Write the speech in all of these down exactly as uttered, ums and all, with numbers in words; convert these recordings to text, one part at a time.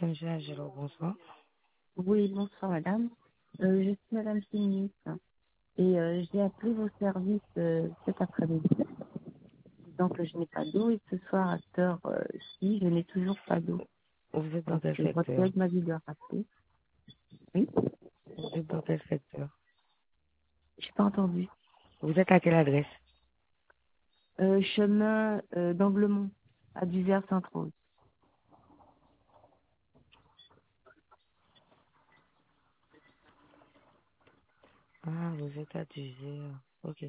M G Angelo, bonsoir. Oui, bonsoir madame. Euh, je suis madame Sinis et euh, j'ai appelé vos services euh, cet après-midi. Donc je n'ai pas d'eau et ce soir à cette heure-ci, je n'ai toujours pas d'eau. Vous êtes dans Donc quel euh, votre secteur? collègue m'a dit de le rappeler. Oui, Vous êtes dans quel secteur? je n'ai pas entendu. Vous êtes à quelle adresse? Euh, chemin euh, d'Anglemont, à Duvert-Sainte-Rose. Ah, vous êtes à Duzère. Ok.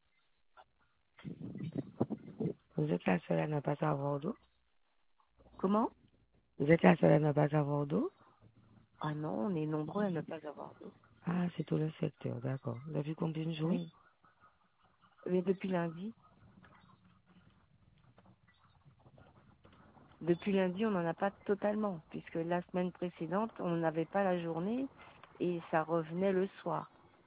Vous êtes la seule à ne pas avoir d'eau? Comment? Vous êtes la seule à ne pas avoir d'eau? Ah non, on est nombreux à ne pas avoir d'eau. Ah, c'est tout le secteur, d'accord. Depuis combien de jours? Oui, mais depuis lundi. Depuis lundi, on n'en a pas totalement, puisque la semaine précédente, on n'avait pas la journée et ça revenait le soir.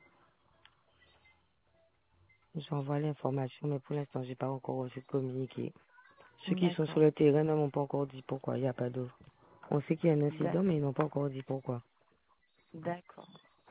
J'envoie l'information, mais pour l'instant, j'ai pas encore reçu de communiqué. Ceux qui sont sur D'accord. le terrain ne m'ont pas encore dit pourquoi il n'y a pas d'eau. On sait qu'il y a un incident, D'ac- mais ils n'ont pas encore dit pourquoi. D'accord.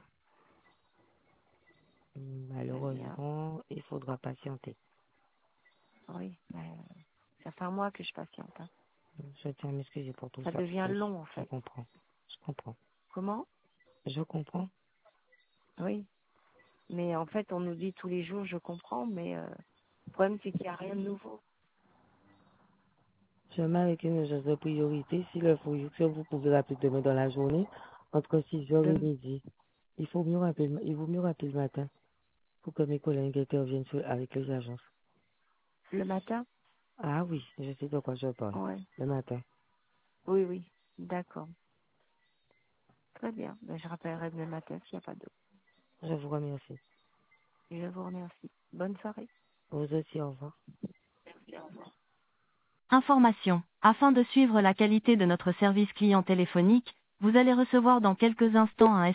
Très bien. Malheureusement, il faudra patienter. Oui, mais ça fait un mois que je patiente. Hein. Je tiens à m'excuser pour tout Ça ça. devient Je, long, en je fait. comprends. Je comprends. Comment? Je comprends. Oui. Mais en fait, on nous dit tous les jours, je comprends, mais euh, le problème, c'est qu'il n'y a rien de nouveau. Je mets avec une urgence de priorité. Si le faut, si vous pouvez rappeler demain dans la journée, entre six heures et De, midi. Il faut mieux rappeler, le- il vaut mieux rappeler le matin pour que mes collègues interviennent sur- avec les agences. le matin? Ah oui, je sais de quoi je parle. Oui. Le matin. Oui, oui. D'accord. Très bien. Ben, je rappellerai demain matin s'il n'y a pas d'eau. Je vous remercie. Je vous remercie. Bonne soirée. Vous aussi, au revoir. Merci, au revoir. Information. Afin de suivre la qualité de notre service client téléphonique, vous allez recevoir dans quelques instants un